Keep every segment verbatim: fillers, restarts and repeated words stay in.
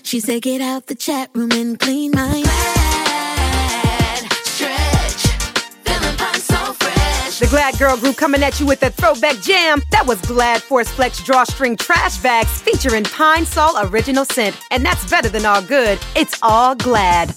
She said, get out the chat room and clean my Glad stretch. Feeling fine, so fresh. The Glad Girl Group coming at you with a throwback jam. That was Glad Force Flex Drawstring Trash Bags featuring Pine Sol Original Scent. And that's better than all good. It's all Glad.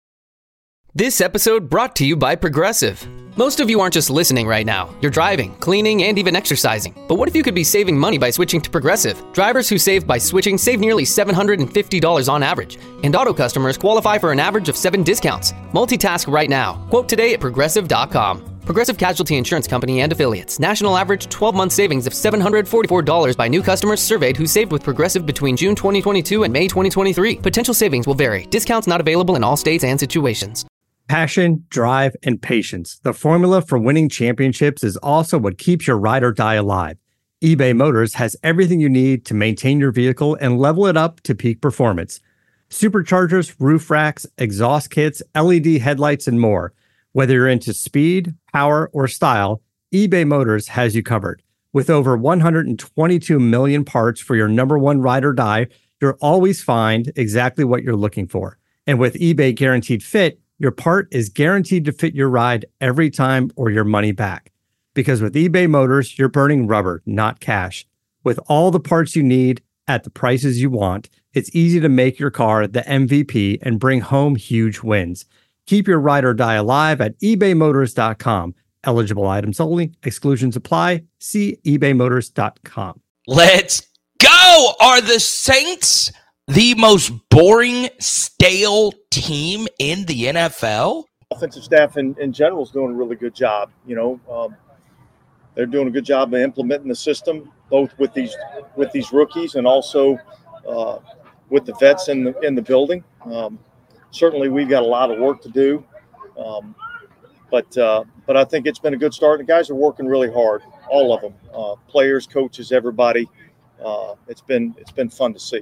This episode brought to you by Progressive. Most of you aren't just listening right now. You're driving, cleaning, and even exercising. But what if you could be saving money by switching to Progressive? Drivers who save by switching save nearly seven hundred fifty dollars on average. And auto customers qualify for an average of seven discounts. Multitask right now. Quote today at progressive dot com. Progressive Casualty Insurance Company and Affiliates. National average twelve-month savings of seven hundred forty-four dollars by new customers surveyed who saved with Progressive between June twenty twenty-two and May twenty twenty-three. Potential savings will vary. Discounts not available in all states and situations. Passion, drive, and patience. The formula for winning championships is also what keeps your ride or die alive. eBay Motors has everything you need to maintain your vehicle and level it up to peak performance. Superchargers, roof racks, exhaust kits, L E D headlights, and more. Whether you're into speed, power, or style, eBay Motors has you covered. With over one hundred twenty-two million parts for your number one ride or die, you'll always find exactly what you're looking for. And with eBay Guaranteed Fit, your part is guaranteed to fit your ride every time or your money back. Because with eBay Motors, you're burning rubber, not cash. With all the parts you need at the prices you want, it's easy to make your car the M V P and bring home huge wins. Keep your ride or die alive at ebay motors dot com. Eligible items only. Exclusions apply. See ebay motors dot com. Let's go! Are the Saints the most boring, stale team in the N F L? Offensive staff in, in general is doing a really good job. You know, um, they're doing a good job of implementing the system, both with these with these rookies and also uh, with the vets in the in the building. Um, certainly, we've got a lot of work to do, um, but uh, but I think it's been a good start. The guys are working really hard, all of them, uh, players, coaches, everybody. Uh, it's been it's been fun to see.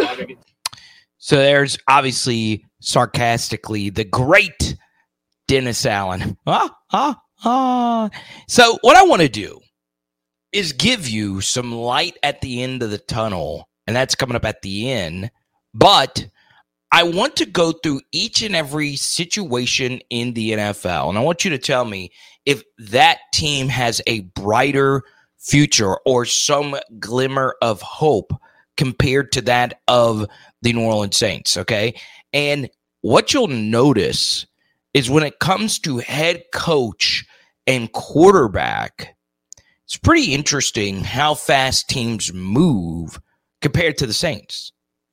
So there's obviously sarcastically the great Dennis Allen. Ah, ah, ah. So what I want to do is give you some light at the end of the tunnel, and that's coming up at the end. But I want to go through each and every situation in the N F L, and I want you to tell me if that team has a brighter future or some glimmer of hope compared to that of the New Orleans Saints, okay? And what you'll notice is when it comes to head coach and quarterback, it's pretty interesting how fast teams move compared to the Saints.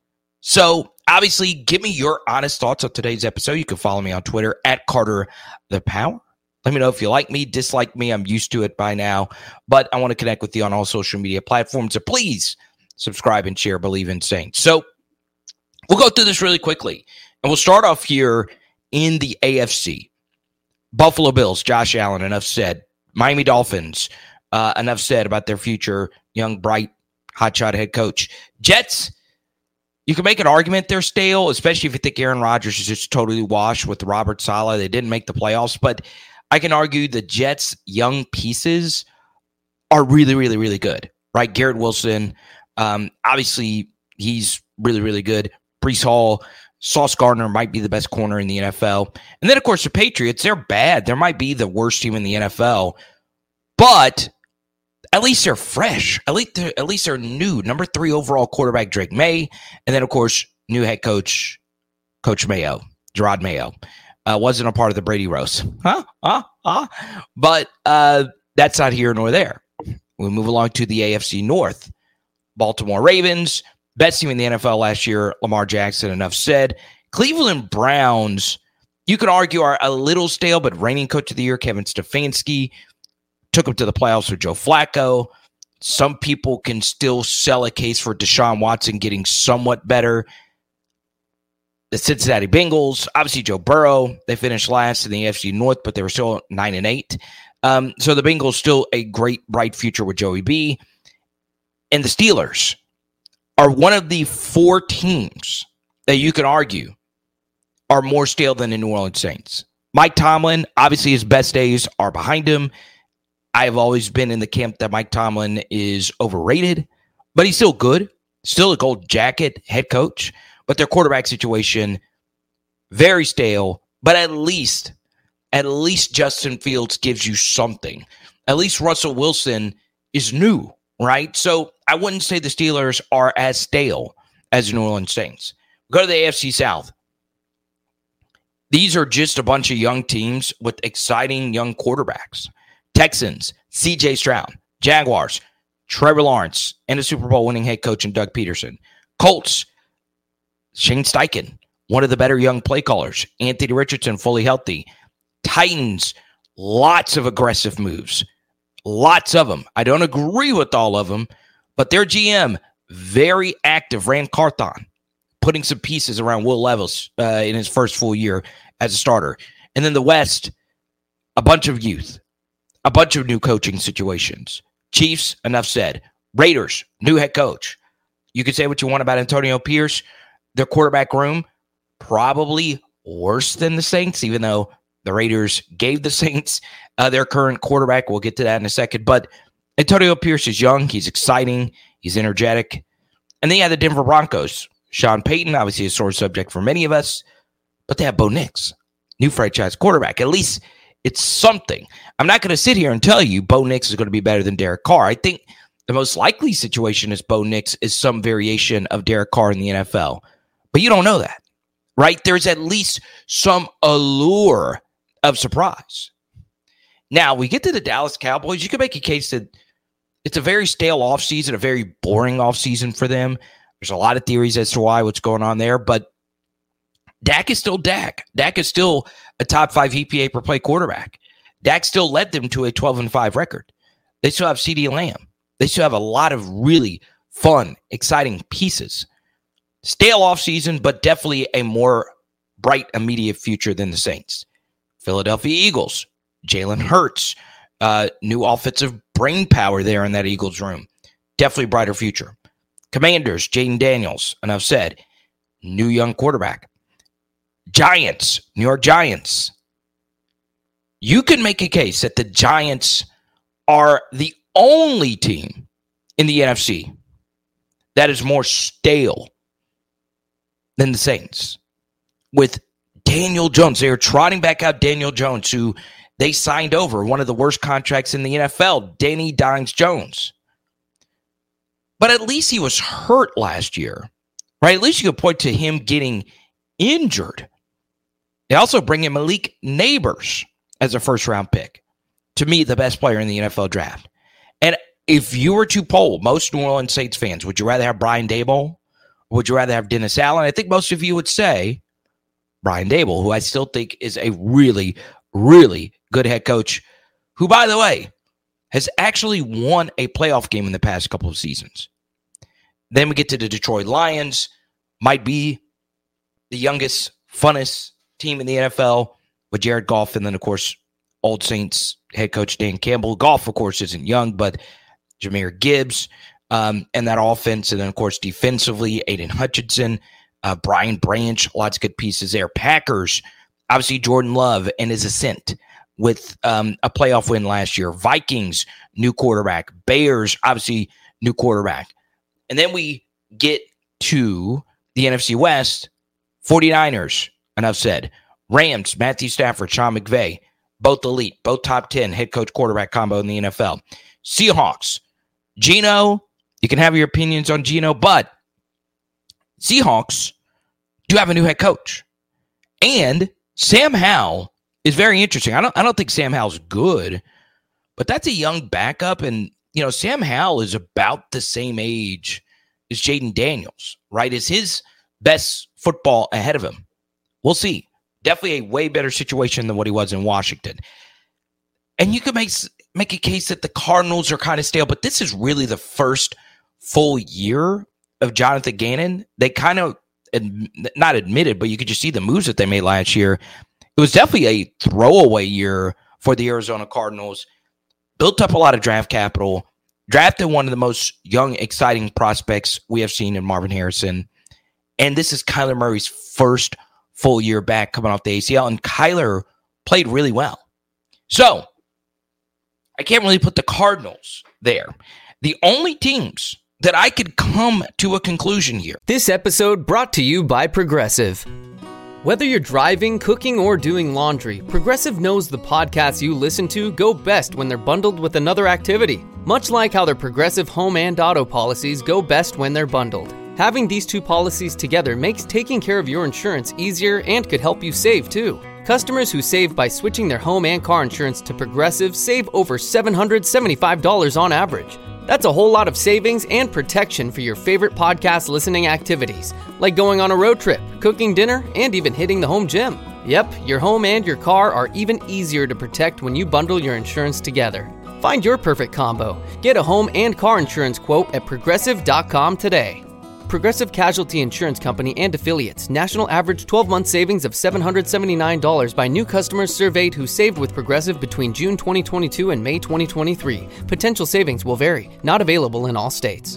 So, obviously, give me your honest thoughts on today's episode. You can follow me on Twitter at Carter the Power. Let me know if you like me, dislike me. I'm used to it by now. But I want to connect with you on all social media platforms. So please subscribe and share Believe in Saints. So we'll go through this really quickly. And we'll start off here in the A F C. Buffalo Bills, Josh Allen, enough said. Miami Dolphins, uh, enough said about their future young, bright, hotshot head coach. Jets, you can make an argument they're stale, especially if you think Aaron Rodgers is just totally washed with Robert Saleh. They didn't make the playoffs, but I can argue the Jets' young pieces are really, really, really good, right? Garrett Wilson, um, obviously, he's really, really good. Breece Hall, Sauce Gardner might be the best corner in the N F L. And then, of course, the Patriots, they're bad. They might be the worst team in the N F L, but at least they're fresh. At least they're, at least they're new. Number three overall quarterback, Drake May. And then, of course, new head coach, Coach Mayo, Gerard Mayo. Uh, wasn't a part of the Brady roast. Huh? Huh? Huh? But uh, that's not here nor there. We move along to the A F C North. Baltimore Ravens, best team in the N F L last year, Lamar Jackson, enough said. Cleveland Browns, you could argue are a little stale, but reigning coach of the year, Kevin Stefanski, took them to the playoffs with Joe Flacco. Some people can still sell a case for Deshaun Watson getting somewhat better. The Cincinnati Bengals, obviously Joe Burrow, they finished last in the A F C North, but they were still nine and eight. Um, so the Bengals still a great, bright future with Joey B. And the Steelers are one of the four teams that you can argue are more stale than the New Orleans Saints. Mike Tomlin, obviously his best days are behind him. I have always been in the camp that Mike Tomlin is overrated, but he's still good, still a gold jacket head coach. But but their quarterback situation, very stale, but at least, at least Justin Fields gives you something. At least Russell Wilson is new, right? So I wouldn't say the Steelers are as stale as the New Orleans Saints. Go to the A F C South. These are just a bunch of young teams with exciting young quarterbacks. Texans, C J Stroud. Jaguars, Trevor Lawrence, and a Super Bowl winning head coach in Doug Peterson. Colts, Shane Steichen, one of the better young play callers. Anthony Richardson, fully healthy. Titans, lots of aggressive moves. Lots of them. I don't agree with all of them, but their G M, very active, Rand Carthon, putting some pieces around Will Levis uh, in his first full year as a starter. And then the West, a bunch of youth, a bunch of new coaching situations. Chiefs, enough said. Raiders, new head coach. You can say what you want about Antonio Pierce. Their quarterback room, probably worse than the Saints, even though the Raiders gave the Saints uh, their current quarterback. We'll get to that in a second. But Antonio Pierce is young. He's exciting. He's energetic. And then you have the Denver Broncos. Sean Payton, obviously a sore subject for many of us. But they have Bo Nix, new franchise quarterback. At least it's something. I'm not going to sit here and tell you Bo Nix is going to be better than Derek Carr. I think the most likely situation is Bo Nix is some variation of Derek Carr in the N F L. But you don't know that, right? There's at least some allure of surprise. Now, we get to the Dallas Cowboys. You can make a case that it's a very stale offseason, a very boring offseason for them. There's a lot of theories as to why, what's going on there. But Dak is still Dak. Dak is still a top five E P A per play quarterback. Dak still led them to a twelve and five record. They still have CeeDee Lamb. They still have a lot of really fun, exciting pieces. Stale offseason, but definitely a more bright, immediate future than the Saints. Philadelphia Eagles, Jalen Hurts, uh, new offensive brain power there in that Eagles room. Definitely brighter future. Commanders, Jaden Daniels, and I've said, new young quarterback. Giants, New York Giants. You can make a case that the Giants are the only team in the N F C that is more stale than the Saints. With Daniel Jones, they are trotting back out Daniel Jones, who they signed over, one of the worst contracts in the N F L, Danny Dimes-Jones. But at least he was hurt last year, right? At least you could point to him getting injured. They also bring in Malik Neighbors as a first-round pick. To me, the best player in the N F L draft. And if you were to poll most New Orleans Saints fans, would you rather have Brian Daboll or would you rather have Dennis Allen? I think most of you would say Brian Daboll, who I still think is a really, really good head coach, who, by the way, has actually won a playoff game in the past couple of seasons. Then we get to the Detroit Lions, might be the youngest, funnest team in the N F L with Jared Goff, and then, of course, old Saints head coach Dan Campbell. Goff, of course, isn't young, but Jahmyr Gibbs um, and that offense. And then, of course, defensively, Aiden Hutchinson, uh, Brian Branch, lots of good pieces there. Packers, obviously Jordan Love and his ascent with um, a playoff win last year. Vikings, new quarterback. Bears, obviously new quarterback. And then we get to the N F C West, 49ers, and I've said, Rams, Matthew Stafford, Sean McVay, both elite, both top ten head coach quarterback combo in the N F L. Seahawks, Geno, you can have your opinions on Geno, but Seahawks do have a new head coach. And Sam Howell is very interesting. I don't I don't think Sam Howell's good, but that's a young backup. And, you know, Sam Howell is about the same age as Jaden Daniels, right? Is his best football ahead of him? We'll see. Definitely a way better situation than what he was in Washington. And you could make, make a case that the Cardinals are kind of stale, but this is really the first full year of Jonathan Gannon. They kind of, ad, not admitted, but you could just see the moves that they made last year. It was definitely a throwaway year for the Arizona Cardinals. Built up a lot of draft capital. Drafted one of the most young, exciting prospects we have seen in Marvin Harrison. And this is Kyler Murray's first full year back coming off the A C L, and Kyler played really well. So, I can't really put the Cardinals there. The only teams that I could come to a conclusion here. This episode brought to you by Progressive. Whether you're driving, cooking, or doing laundry, Progressive knows the podcasts you listen to go best when they're bundled with another activity. Much like how their Progressive home and auto policies go best when they're bundled. Having these two policies together makes taking care of your insurance easier and could help you save too. Customers who save by switching their home and car insurance to Progressive save over seven hundred seventy-five dollars on average. That's a whole lot of savings and protection for your favorite podcast listening activities, like going on a road trip, cooking dinner, and even hitting the home gym. Yep, your home and your car are even easier to protect when you bundle your insurance together. Find your perfect combo. Get a home and car insurance quote at progressive dot com today. Progressive Casualty Insurance Company and Affiliates. National average twelve-month savings of seven hundred seventy-nine dollars by new customers surveyed who saved with Progressive between June twenty twenty-two and May twenty twenty-three. Potential savings will vary. Not available in all states.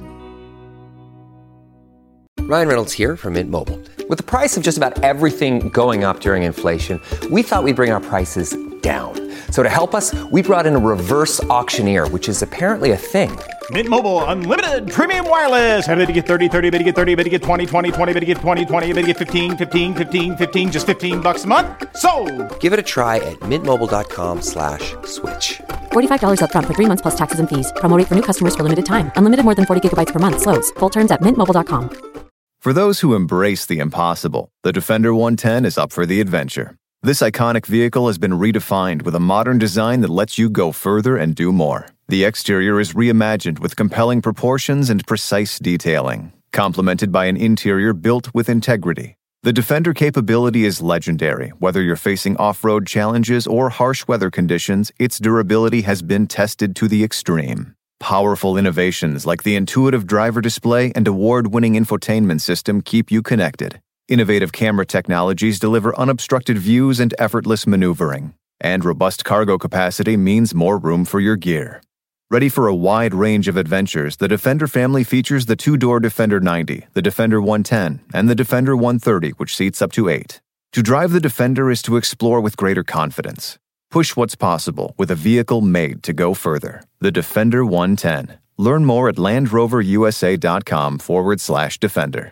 Ryan Reynolds here from Mint Mobile. With the price of just about everything going up during inflation, we thought we'd bring our prices down. So to help us, we brought in a reverse auctioneer, which is apparently a thing. Mint Mobile Unlimited Premium Wireless. How to get thirty, thirty, how to get thirty, how to get twenty, twenty, twenty, how to get twenty, twenty, how to get fifteen, fifteen, fifteen, fifteen, just fifteen bucks a month? Sold! Give it a try at mintmobile.com slash switch. forty-five dollars up front for three months plus taxes and fees. Promo rate for new customers for limited time. Unlimited more than forty gigabytes per month. Slows full terms at mint mobile dot com. For those who embrace the impossible, the Defender one ten is up for the adventure. This iconic vehicle has been redefined with a modern design that lets you go further and do more. The exterior is reimagined with compelling proportions and precise detailing, complemented by an interior built with integrity. The Defender capability is legendary. Whether you're facing off-road challenges or harsh weather conditions, its durability has been tested to the extreme. Powerful innovations like the intuitive driver display and award-winning infotainment system keep you connected. Innovative camera technologies deliver unobstructed views and effortless maneuvering. And robust cargo capacity means more room for your gear. Ready for a wide range of adventures, the Defender family features the two-door Defender ninety, the Defender one ten, and the Defender one thirty, which seats up to eight. To drive the Defender is to explore with greater confidence. Push what's possible with a vehicle made to go further. The Defender one ten. Learn more at landroverusa.com forward slash Defender.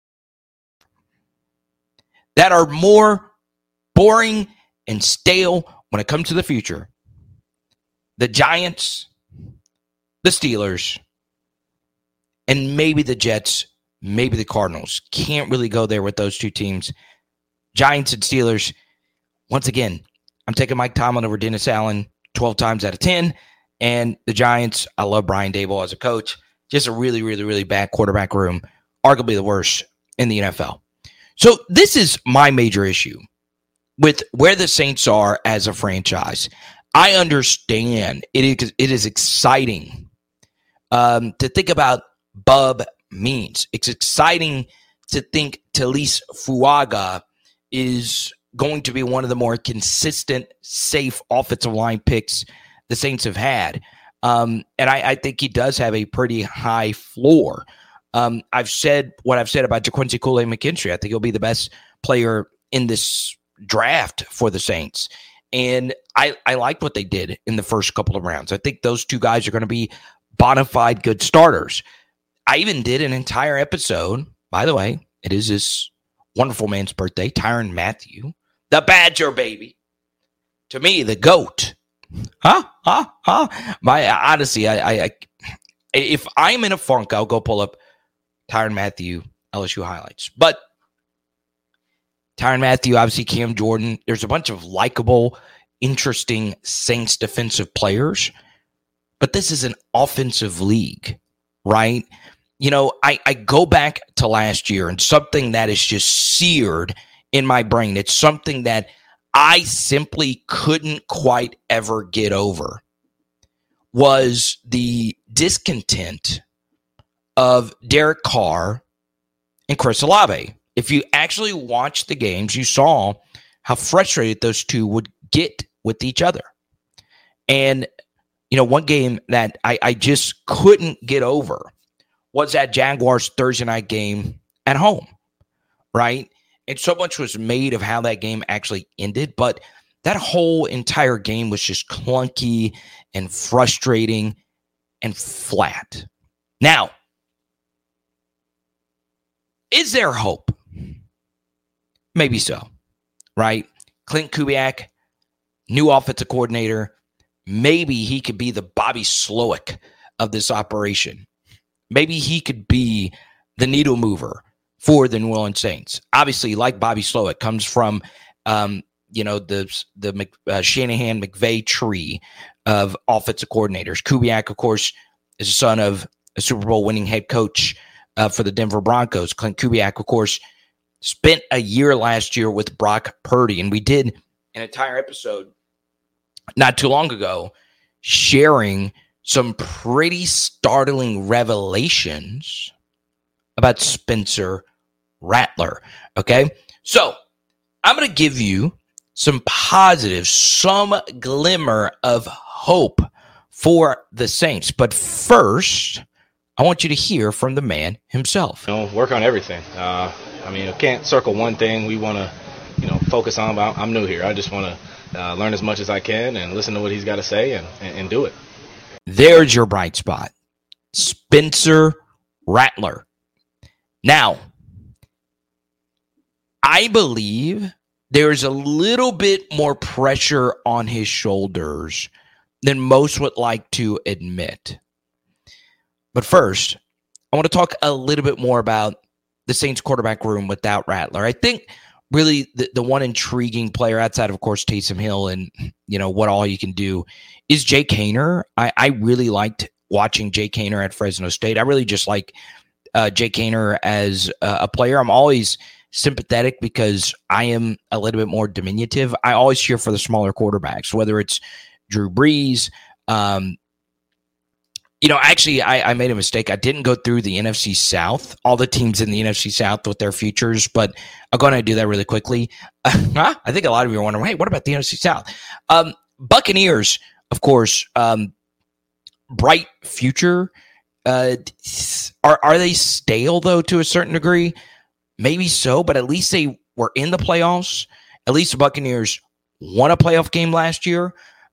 That are more boring and stale when it comes to the future. The Giants, the Steelers, and maybe the Jets, maybe the Cardinals. Can't really go there with those two teams. Giants and Steelers, once again, I'm taking Mike Tomlin over Dennis Allen twelve times out of ten. And the Giants, I love Brian Daboll as a coach. Just a really, really, really bad quarterback room. Arguably the worst in the N F L. So this is my major issue with where the Saints are as a franchise. I understand it is, it is exciting um, to think about Bub Means. It's exciting to think Talise Fuaga is going to be one of the more consistent, safe offensive line picks the Saints have had. Um, and I, I think he does have a pretty high floor. Um, I've said what I've said about JaQuincy Kool-Aid-McKinstry. I think he'll be the best player in this draft for the Saints. And I, I liked what they did in the first couple of rounds. I think those two guys are going to be bona fide good starters. I even did an entire episode. By the way, it is this wonderful man's birthday, Tyrann Mathieu, the Badger baby. To me, the GOAT. Huh? Huh? Huh? My, honestly, I, I, I if I'm in a funk, I'll go pull up Tyrann Mathieu L S U highlights. But Tyrann Mathieu, obviously Cam Jordan, there's a bunch of likable, interesting Saints defensive players. But this is an offensive league, right? You know, I, I go back to last year and something that is just seared in my brain. It's something that I simply couldn't quite ever get over was the discontent of Derek Carr and Chris Olave. If you actually watched the games, you saw how frustrated those two would get with each other. And, you know, one game that I, I just couldn't get over was that Jaguars Thursday night game at home, right? And so much was made of how that game actually ended, but that whole entire game was just clunky and frustrating and flat. Now, is there hope? Maybe so, right? Clint Kubiak, new offensive coordinator. Maybe he could be the Bobby Slowick of this operation. Maybe he could be the needle mover for the New Orleans Saints. Obviously, like Bobby Slowick, comes from um, you know the the Mc, uh, Shanahan McVay tree of offensive coordinators. Kubiak, of course, is the son of a Super Bowl winning head coach uh, for the Denver Broncos. Clint Kubiak, of course, spent a year last year with Brock Purdy, and we did an entire episode not too long ago sharing some pretty startling revelations about Spencer Rattler. Okay, so I'm going to give you some positive, some glimmer of hope for the Saints. But first, I want you to hear from the man himself. You know, work on everything. Uh, I mean, I can't circle one thing we want to, you know, focus on. But I'm new here. I just want to uh, learn as much as I can and listen to what he's got to say and, and, and do it. There's your bright spot, Spencer Rattler. Now, I believe there's a little bit more pressure on his shoulders than most would like to admit. But first, I want to talk a little bit more about the Saints quarterback room without Rattler. I think really the, the one intriguing player outside of, of course, Taysom Hill and, you know, what all you can do is Jake Haener. I, I really liked watching Jake Haener at Fresno State. I really just like uh, Jake Haener as a, a player. I'm always sympathetic because I am a little bit more diminutive. I always cheer for the smaller quarterbacks, whether it's Drew Brees. Um, you know, actually, I, I made a mistake. I didn't go through the N F C South, all the teams in the N F C South with their futures, but I'm going to do that really quickly. I think a lot of you are wondering, hey, what about the N F C South? Um, Buccaneers, of course, um, bright future. Uh, are are they stale, though, to a certain degree? Maybe so, but at least they were in the playoffs. At least the Buccaneers won a playoff game last year.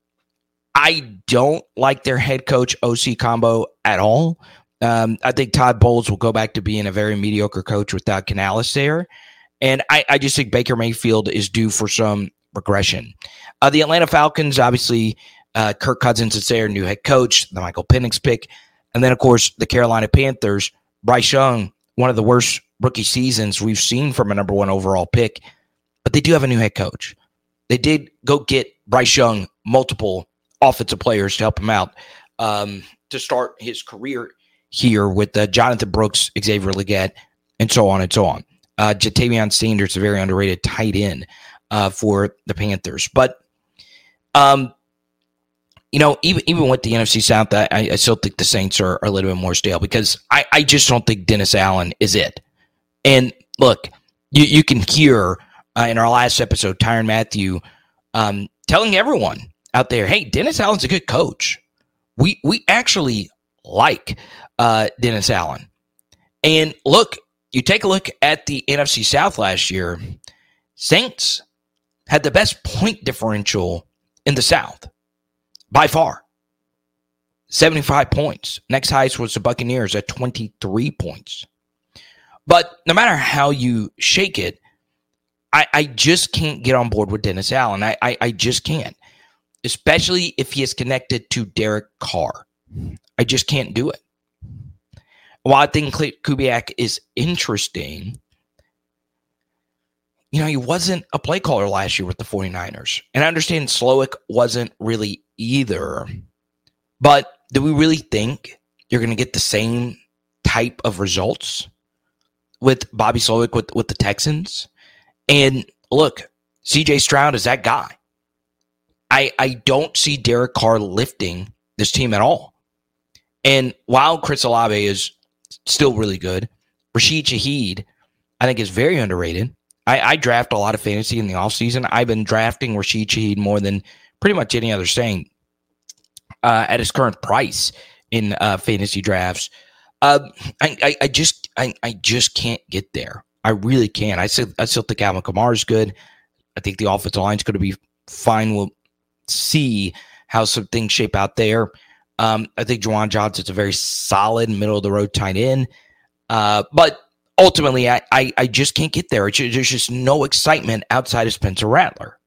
I don't like their head coach O C combo at all. Um, I think Todd Bowles will go back to being a very mediocre coach without Canales there. And I, I just think Baker Mayfield is due for some regression. Uh, the Atlanta Falcons, obviously, uh, Kirk Cousins is their new head coach, the Michael Penix pick. And then, of course, the Carolina Panthers, Bryce Young, one of the worst rookie seasons we've seen from a number one overall pick. But they do have a new head coach. They did go get Bryce Young multiple offensive players to help him out um, to start his career here with uh, Jonathan Brooks, Xavier Legette, and so on and so on. Uh, Jatavion Sanders, a very underrated tight end uh, for the Panthers. But, um, you know, even even with the N F C South, I, I still think the Saints are, are a little bit more stale because I, I just don't think Dennis Allen is it. And look, you, you can hear uh, in our last episode, Tyrann Mathieu um, telling everyone out there, hey, Dennis Allen's a good coach. We we actually like uh, Dennis Allen. And look, you take a look at the N F C South last year, Saints had the best point differential in the South by far. seventy-five points. Next highest was the Buccaneers at twenty-three points. But no matter how you shake it, I, I just can't get on board with Dennis Allen. I, I, I just can't. Especially if he is connected to Derek Carr. I just can't do it. While I think Kubiak is interesting, you know, he wasn't a play caller last year with the 49ers. And I understand Slowick wasn't really either. But do we really think you're going to get the same type of results with Bobby Slowick with, with the Texans? And look, C J Stroud is that guy. I, I don't see Derek Carr lifting this team at all. And while Chris Olave is still really good, Rashid Shaheed, I think, is very underrated. I, I draft a lot of fantasy in the offseason. I've been drafting Rashid Shaheed more than pretty much any other Saint uh, at his current price in uh, fantasy drafts. Uh, I, I, I just I, I just can't get there. I really can't. I still, I still think Alvin Kamara is good. I think the offensive line is going to be fine. We'll see how some things shape out there. Um, I think Juwan Johnson's a very solid middle of the road tight end. Uh, but ultimately, I, I, I just can't get there. It's, there's just no excitement outside of Spencer Rattler.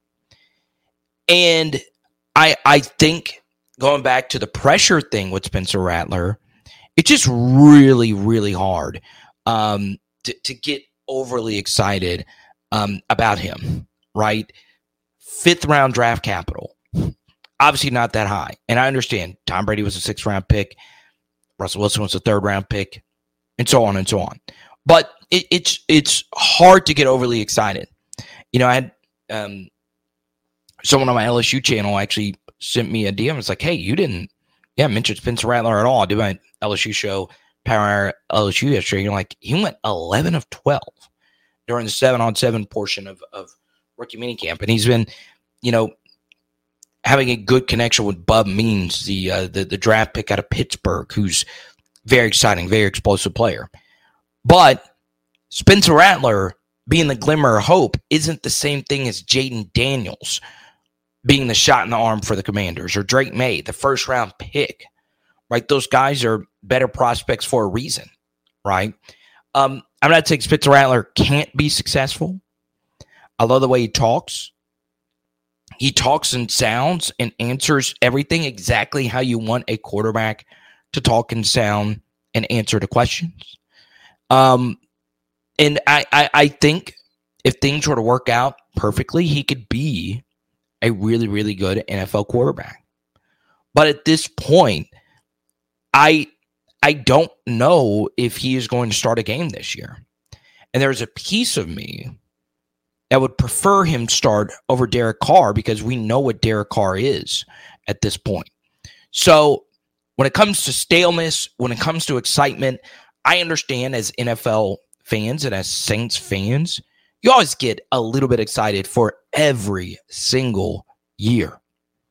And I I think going back to the pressure thing with Spencer Rattler, it's just really, really hard um, to, to get overly excited um, about him, right? Fifth round draft capital. Obviously not that high. And I understand Tom Brady was a sixth round pick. Russell Wilson was a third round pick, and so on and so on. But it, it's it's hard to get overly excited. You know, I had um, someone on my L S U channel actually sent me a D M. It's like, hey, you didn't yeah, mention Spencer Rattler at all. I did my L S U show, Power Hour L S U yesterday. You're like, he went eleven of twelve during the seven on seven portion of, of rookie minicamp. And he's been, you know, having a good connection with Bub Means, the, uh, the, the draft pick out of Pittsburgh, who's very exciting, very explosive player. But Spencer Rattler being the glimmer of hope isn't the same thing as Jaden Daniels being the shot in the arm for the Commanders, or Drake May, the first round pick, right? Those guys are better prospects for a reason, right? Um, I'm not saying Spencer Rattler can't be successful. I love the way he talks. He talks and sounds and answers everything exactly how you want a quarterback to talk and sound and answer the questions. Um, and I, I, I think if things were to work out perfectly, he could be a really, really good N F L quarterback. But at this point, I I don't know if he is going to start a game this year. And there's a piece of me that would prefer him start over Derek Carr, because we know what Derek Carr is at this point. So when it comes to staleness, when it comes to excitement, I understand as N F L fans and as Saints fans, you always get a little bit excited for every single year.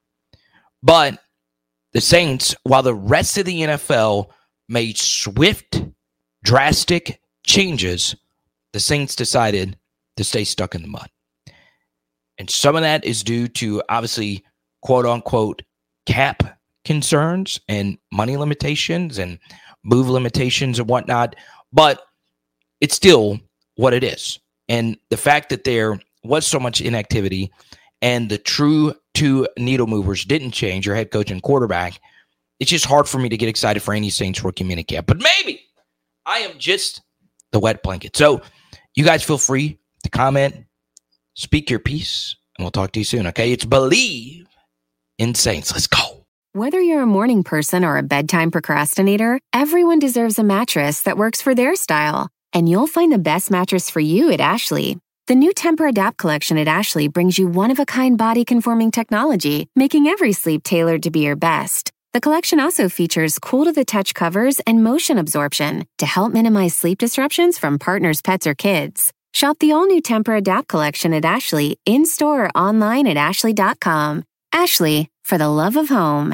But the Saints, while the rest of the N F L made swift, drastic changes, the Saints decided to stay stuck in the mud. And some of that is due to, obviously, quote-unquote, cap concerns and money limitations and move limitations and whatnot. But it's still what it is. And the fact that there was so much inactivity and the true two needle movers didn't change, your head coach and quarterback, it's just hard for me to get excited for any Saints rookie minicamp. But maybe I am just the wet blanket. So you guys feel free to comment, speak your piece, and we'll talk to you soon, okay? It's Believe in Saints. Let's go. Whether you're a morning person or a bedtime procrastinator, everyone deserves a mattress that works for their style. And you'll find the best mattress for you at Ashley. The new Temper-Adapt collection at Ashley brings you one-of-a-kind body-conforming technology, making every sleep tailored to be your best. The collection also features cool-to-the-touch covers and motion absorption to help minimize sleep disruptions from partners, pets, or kids. Shop the all-new Temper-Adapt collection at Ashley, in-store or online at ashley dot com. Ashley, for the love of home.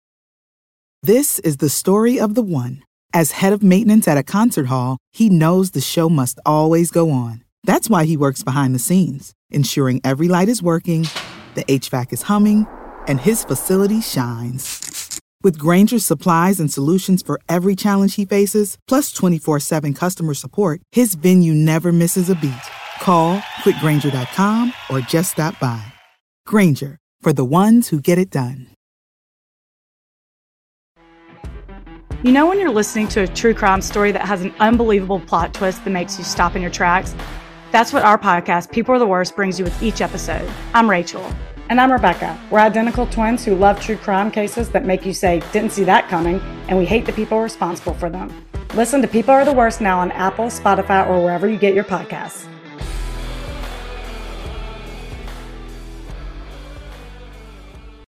This is the story of the one. As head of maintenance at a concert hall, he knows the show must always go on. That's why he works behind the scenes, ensuring every light is working, the H V A C is humming, and his facility shines. With Grainger's supplies and solutions for every challenge he faces, plus twenty-four seven customer support, his venue never misses a beat. Call quick grainger dot com or just stop by. Grainger, for the ones who get it done. You know when you're listening to a true crime story that has an unbelievable plot twist that makes you stop in your tracks? That's what our podcast, People Are the Worst, brings you with each episode. I'm Rachel. And I'm Rebecca. We're identical twins who love true crime cases that make you say, didn't see that coming, and we hate the people responsible for them. Listen to People Are the Worst now on Apple, Spotify, or wherever you get your podcasts.